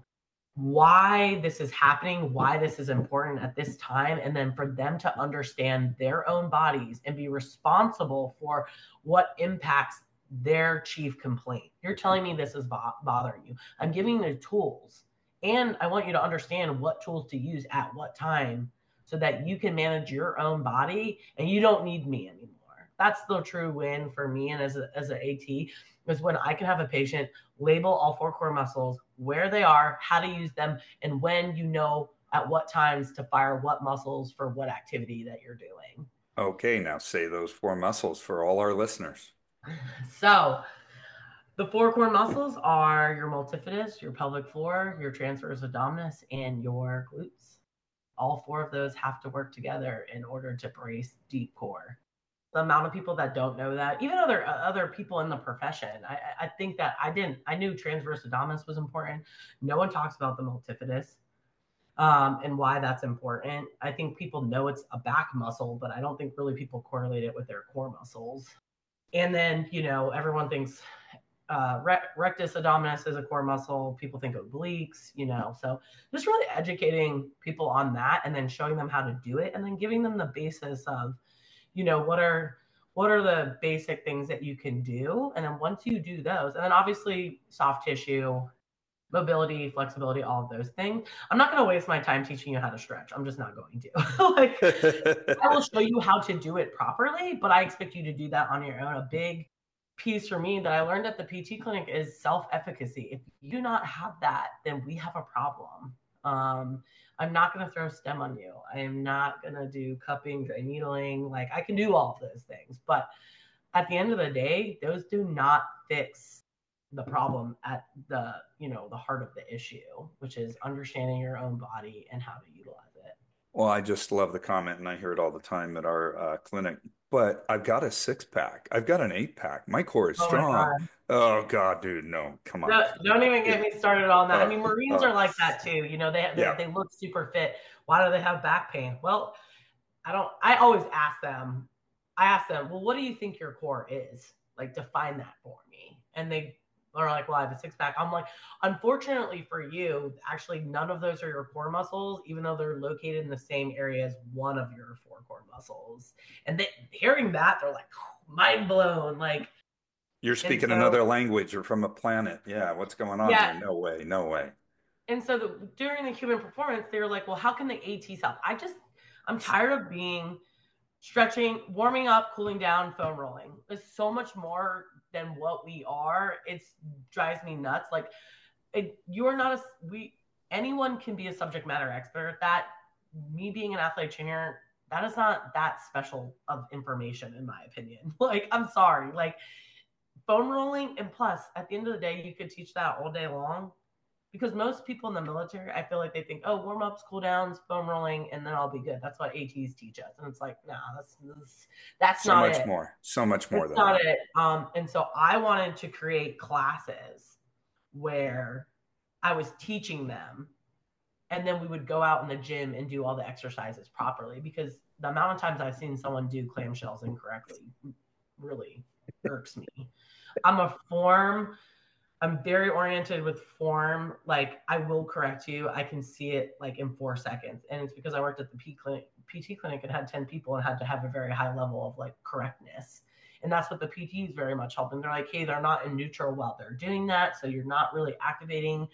why this is happening, why this is important at this time, and then for them to understand their own bodies and be responsible for what impacts their chief complaint. You're telling me this is bothering you. I'm giving you the tools, and I want you to understand what tools to use at what time so that you can manage your own body and you don't need me anymore. That's the true win for me and as an AT, is when I can have a patient label all four core muscles, where they are, how to use them, and when at what times to fire what muscles for what activity that you're doing. Okay, now say those four muscles for all our listeners. So the four core muscles are your multifidus, your pelvic floor, your transverse abdominis, and your glutes. All four of those have to work together in order to brace deep core. The amount of people that don't know that, even other people in the profession, I think that I knew transverse abdominis was important. No one talks about the multifidus. and why that's important. I think people know it's a back muscle, but I don't think really people correlate it with their core muscles. And then, everyone thinks rectus abdominis is a core muscle. People think obliques, so just really educating people on that and then showing them how to do it and then giving them the basis of, what are the basic things that you can do. And then once you do those, and then obviously soft tissue, mobility, flexibility, all of those things. I'm not going to waste my time teaching you how to stretch. I'm just not going to. Like, I will show you how to do it properly, but I expect you to do that on your own. A big piece for me that I learned at the PT clinic is self-efficacy. If you do not have that, then we have a problem. I'm not going to throw stem on you. I am not going to do cupping, dry needling. Like, I can do all of those things, but at the end of the day, those do not fix the problem at the heart of the issue, which is understanding your own body and how to utilize it. Well, I just love the comment, and I hear it all the time at our clinic. But I've got a 6-pack. I've got an 8-pack. My core is Oh my strong. God. Oh God, dude, no, come on. Don't even get It, me started on that. I uh, mean, Marines uh, are like that too. yeah. They look super fit. Why do they have back pain? Well, I always I ask them, well, what do you think your core is? Like, define that for me. And they are like, well, I have a 6-pack. I'm like, unfortunately for you, actually, none of those are your core muscles, even though they're located in the same area as one of your 4 core muscles. And hearing that, they're like, mind blown. Like, You're and speaking so, another language. You're from a planet. Yeah, what's going on yeah. here? No way, no way. And so during the human performance, they were like, well, how can the ATs help? I'm tired of being stretching, warming up, cooling down, foam rolling. It's so much more than what we are. It drives me nuts. Like, you're not anyone can be a subject matter expert. That, me being an athlete trainer, that is not that special of information, in my opinion. Like, I'm sorry. Like, foam rolling, and plus, at the end of the day, you could teach that all day long. Because most people in the military, I feel like they think, oh, warm ups, cool downs, foam rolling, and then I'll be good. That's what ATs teach us, and it's like, nah, that's So not much it. more. So much more It's than not that. it. And so I wanted to create classes where I was teaching them, and then we would go out in the gym and do all the exercises properly. Because the amount of times I've seen someone do clamshells incorrectly really irks me. I'm a form I'm very oriented with form. Like, I will correct you. I can see it like in 4 seconds. And it's because I worked at the PT clinic and had 10 people and had to have a very high level of like correctness. And that's what the PT is very much helping. They're like, hey, they're not in neutral while they're doing that. So you're not really activating,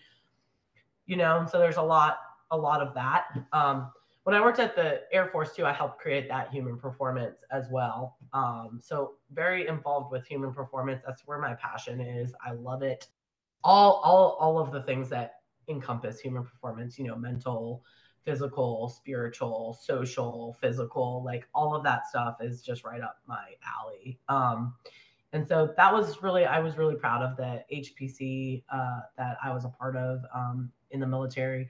so there's a lot of that. When I worked at the Air Force too, I helped create that human performance as well. So very involved with human performance. That's where my passion is. I love it. All of the things that encompass human performance, mental, physical, spiritual, social, physical, like all of that stuff is just right up my alley. And so I was really proud of the HPC that I was a part of in the military.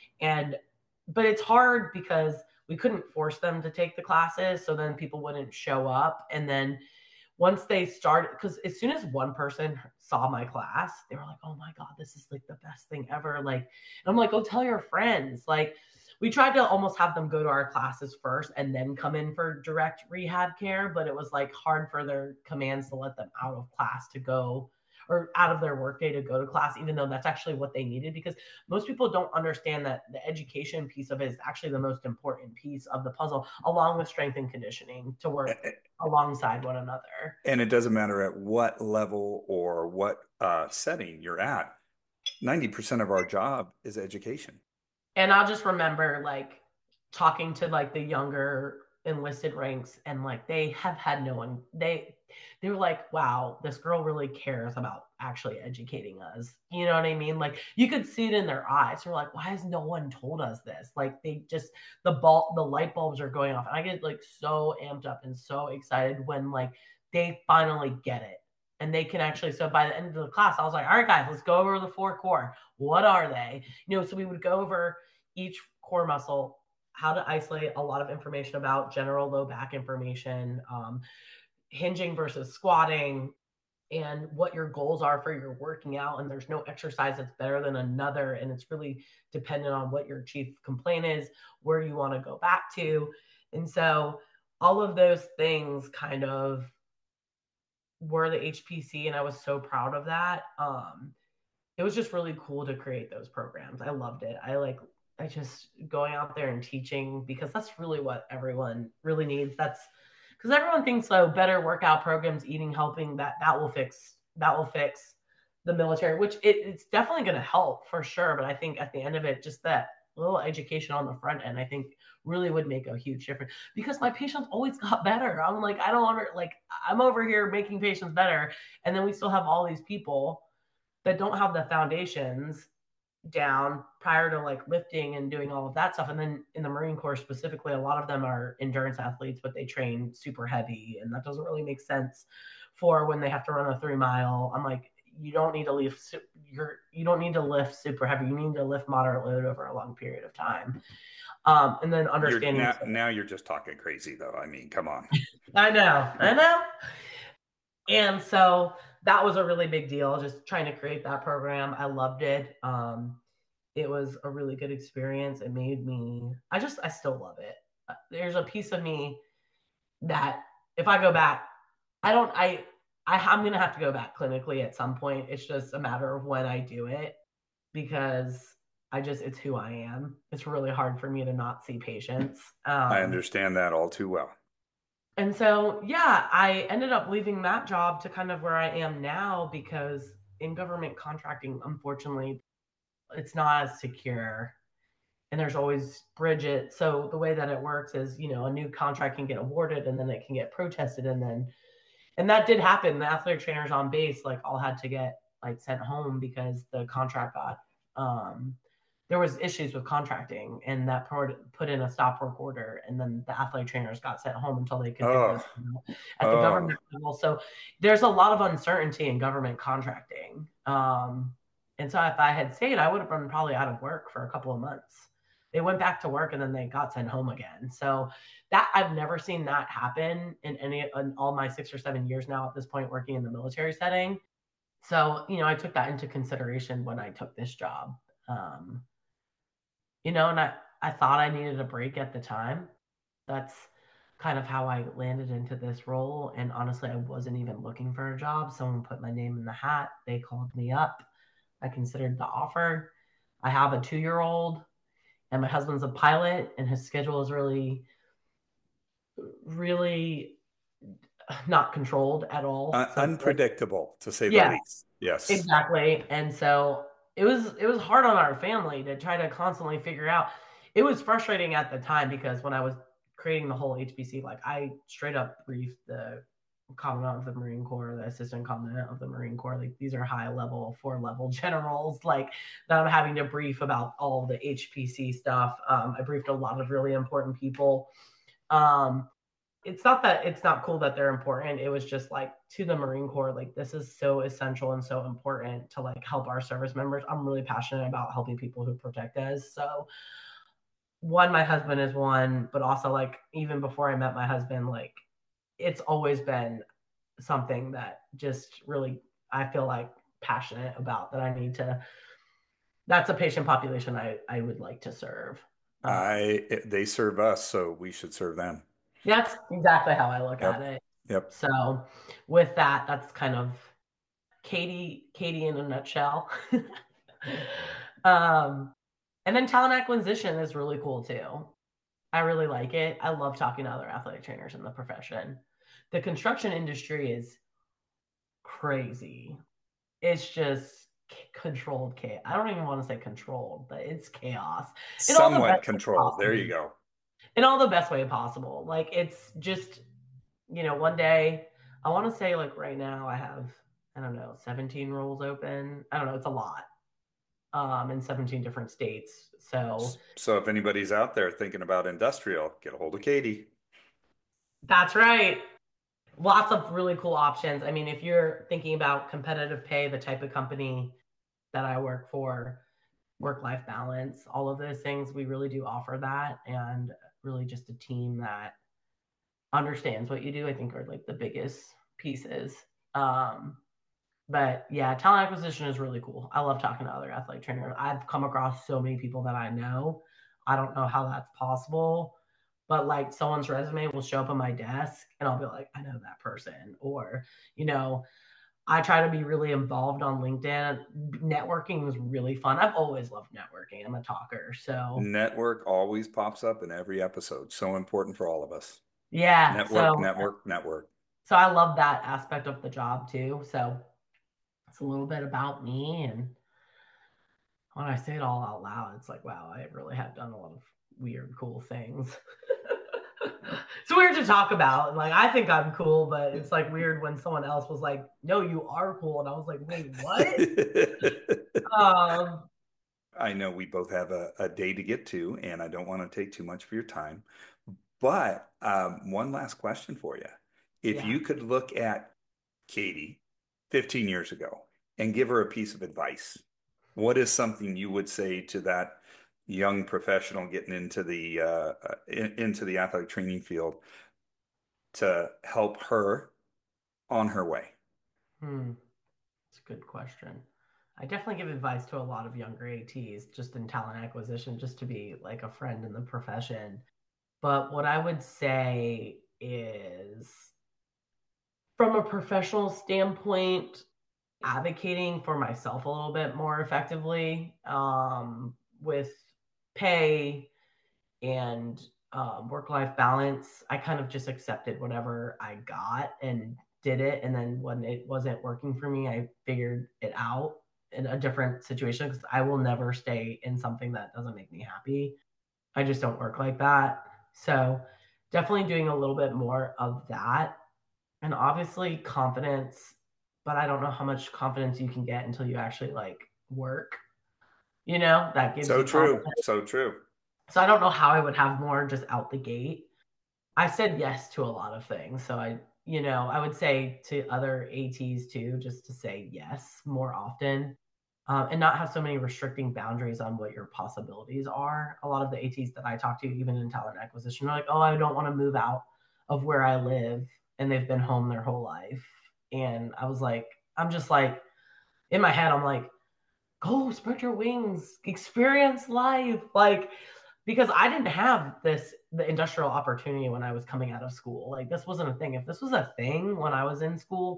But it's hard because we couldn't force them to take the classes. So then people wouldn't show up. And then once they started, because as soon as one person saw my class, they were like, oh my God, this is like the best thing ever. Like, and I'm like, go tell your friends. Like, we tried to almost have them go to our classes first and then come in for direct rehab care, but it was like hard for their commands to let them out of class to go, or out of their workday to go to class, even though that's actually what they needed. Because most people don't understand that the education piece of it is actually the most important piece of the puzzle, along with strength and conditioning to work alongside one another. And it doesn't matter at what level or what setting you're at. 90% of our job is education. And I'll just remember like talking to like the younger enlisted ranks, and like they have had no one, they were like, wow, this girl really cares about actually educating us. You know what I mean? Like, you could see it in their eyes. They're like, why has no one told us this? Like, they just, the light bulbs are going off. And I get like so amped up and so excited when like they finally get it. And they can actually, so by the end of the class, I was like, all right, guys, let's go over the 4 core. What are they? So we would go over each core muscle, how to isolate, a lot of information about general low back information, hinging versus squatting, and what your goals are for your working out. And there's no exercise that's better than another. And it's really dependent on what your chief complaint is, where you want to go back to. And so all of those things kind of were the HPC. And I was so proud of that. It was just really cool to create those programs. I loved it. I just going out there and teaching because that's really what everyone really needs. That's because everyone thinks so better workout programs, eating, helping that will fix the military, which it's definitely going to help for sure. But I think at the end of it, just that little education on the front end, I think really would make a huge difference because my patients always got better. I'm like, I don't want to like I'm over here making patients better. And then we still have all these people that don't have the foundations down prior to like lifting and doing all of that stuff. And then in the Marine Corps specifically, a lot of them are endurance athletes, but they train super heavy. And that doesn't really make sense for when they have to run a 3 mile. I'm like, you don't need to lift super heavy. You need to lift moderate load over a long period of time. And then You're understanding. now you're just talking crazy though. I mean, come on. I know. And so that was a really big deal, just trying to create that program. I loved it. It was a really good experience. It made me, I still love it. There's a piece of me that if I go back, I don't, I'm going to have to go back clinically at some point. It's just a matter of when I do it because it's who I am. It's really hard for me to not see patients. I understand that all too well. And so, yeah, I ended up leaving that job to kind of where I am now because in government contracting, unfortunately, it's not as secure and there's always Bridget. So the way that it works is, a new contract can get awarded and then it can get protested. And that did happen. The athletic trainers on base, like all had to get like sent home because the contract got, there was issues with contracting and that put in a stop work order. And then the athletic trainers got sent home until they could get Oh, those at the oh, government level. So there's a lot of uncertainty in government contracting. And so if I had stayed, I would have been probably out of work for a couple of months. They went back to work and then they got sent home again. So that I've never seen that happen in all my 6 or 7 years now at this point working in the military setting. So, I took that into consideration when I took this job. Um, and I thought I needed a break at the time. That's kind of how I landed into this role. And honestly, I wasn't even looking for a job. Someone put my name in the hat. They called me up. I considered the offer. I have a 2-year-old, and my husband's a pilot, and his schedule is really, really not controlled at all. So it's like, unpredictable to say the yeah, least. Yes. exactly. And so it was hard on our family to try to constantly figure out. It was frustrating at the time because when I was creating the whole HBC, like I straight up briefed the commandant of the Marine Corps, the assistant commandant of the Marine Corps. Like these are high level, 4 level generals, like that I'm having to brief about all the HPC stuff. I briefed a lot of really important people. Um, it's not that it's not cool that they're important. It was just like to the Marine Corps, like this is so essential and so important to like help our service members. I'm really passionate about helping people who protect us. So one, my husband is one, but also like even before I met my husband, like it's always been something that just really I feel like passionate about that I need to that's a patient population I would like to serve. They serve us, so we should serve them. That's exactly how I look at Yep. it. Yep. So with that, that's kind of Katie in a nutshell. um, and then talent acquisition is really cool too. I really like it. I love talking to other athletic trainers in the profession. The construction industry is crazy. It's just controlled chaos. I don't even want to say controlled, but it's chaos in all the Somewhat best way controlled. There you possible. go. In all the best way possible. Like it's just, one day I want to say like right now I have, I don't know, 17 roles open. I don't know, it's a lot. In 17 different states. So So if anybody's out there thinking about industrial, get a hold of Katie. that's right. Lots of really cool options. I mean, if you're thinking about competitive pay, the type of company that I work for, work life balance, all of those things, we really do offer that. And really just a team that understands what you do, I think are like the biggest pieces. Um, But yeah, talent acquisition is really cool. I love talking to other athletic trainers. I've come across so many people that I know. I don't know how that's possible, but like someone's resume will show up on my desk and I'll be like, I know that person. Or, you know, I try to be really involved on LinkedIn. Networking is really fun. I've always loved networking. I'm a talker. So Network always pops up in every episode. So important for all of us. yeah. Network, network, network. So I love that aspect of the job too. So it's a little bit about me. And when I say it all out loud, it's like, wow, I really have done a lot of weird, cool things. It's weird to talk about. Like, I think I'm cool, but it's like weird when someone else was like, no, you are cool. And I was like, wait, what? um, I know we both have a day to get to, and I don't want to take too much of your time. But one last question for you. If yeah. you could look at Katie 15 years ago and give her a piece of advice, what is something you would say to that young professional getting into the athletic training field to help her on her way? That's a good question. I definitely give advice to a lot of younger ATs just in talent acquisition, just to be like a friend in the profession. But what I would say is from a professional standpoint, advocating for myself a little bit more effectively with pay and work-life balance. I kind of just accepted whatever I got and did it. And then when it wasn't working for me, I figured it out in a different situation because I will never stay in something that doesn't make me happy. I just don't work like that. So definitely doing a little bit more of that. And obviously confidence, but I don't know how much confidence you can get until you actually like work, that gives So you true. confidence. So true. So I don't know how I would have more just out the gate. I said yes to a lot of things. So I would say to other ATs too, just to say yes more often, and not have so many restricting boundaries on what your possibilities are. A lot of the ATs that I talk to, even in talent acquisition, are like, oh, I don't want to move out of where I live. And they've been home their whole life. And I was like, I'm just like, in my head, I'm like, go spread your wings, experience life. Like, because I didn't have the industrial opportunity when I was coming out of school. Like this wasn't a thing. If this was a thing when I was in school,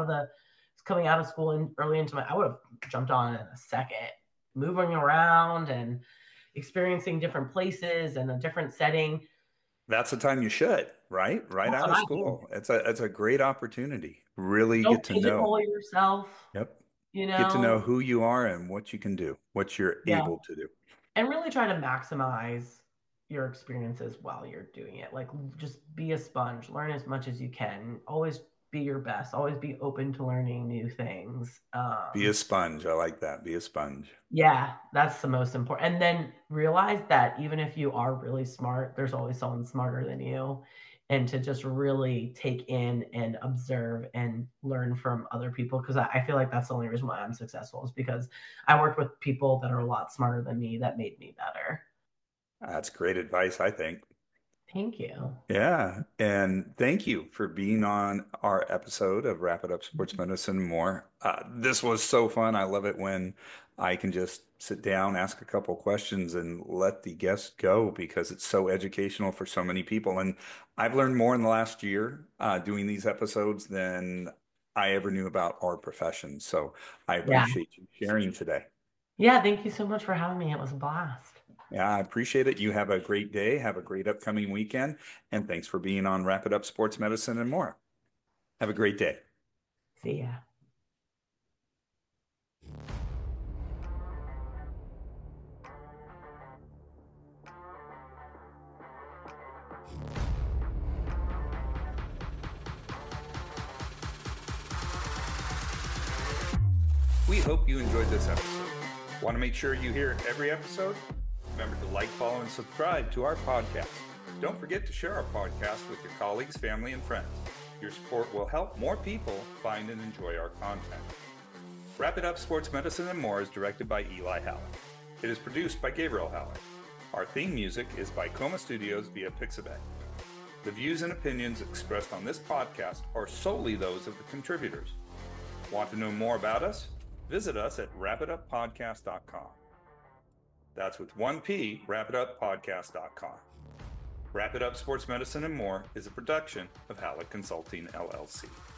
coming out of school and early into I would have jumped on in a second, moving around and experiencing different places and a different setting. That's the time you should, right? Right That's out what of I do. school. It's a great opportunity. Really Don't get to know. pigeonhole yourself, Yep. you Get to know know? who you are and what you can do, what you're Yeah. able to do. And really try to maximize your experiences while you're doing it. Like just be a sponge, learn as much as you can. Always be your best. Always be open to learning new things. Be a sponge. I like that. Be a sponge. Yeah, that's the most important. And then realize that even if you are really smart, there's always someone smarter than you. And to just really take in and observe and learn from other people. Because I feel like that's the only reason why I'm successful is because I worked with people that are a lot smarter than me that made me better. That's great advice, I think. Thank you. Yeah, and thank you for being on our episode of Wrap It Up Sports Medicine and More. This was so fun. I love it when I can just sit down, ask a couple questions, and let the guest go because it's so educational for so many people. And I've learned more in the last year doing these episodes than I ever knew about our profession. So I Yeah. appreciate you sharing today. Yeah. Thank you so much for having me. It was a blast. Yeah, I appreciate it. You have a great day. Have a great upcoming weekend. And thanks for being on Wrap It Up Sports Medicine and More. Have a great day. See ya. We hope you enjoyed this episode. Want to make sure you hear every episode? Remember to like, follow, and subscribe to our podcast. Don't forget to share our podcast with your colleagues, family, and friends. Your support will help more people find and enjoy our content. Wrap It Up Sports Medicine and More is directed by Eli Haller. It is produced by Gabriel Haller. Our theme music is by Coma Studios via Pixabay. The views and opinions expressed on this podcast are solely those of the contributors. Want to know more about us? Visit us at wrapituppodcast.com. That's with 1P, wrapituppodcast.com. Wrap It Up Sports Medicine and More is a production of Hallett Consulting, LLC.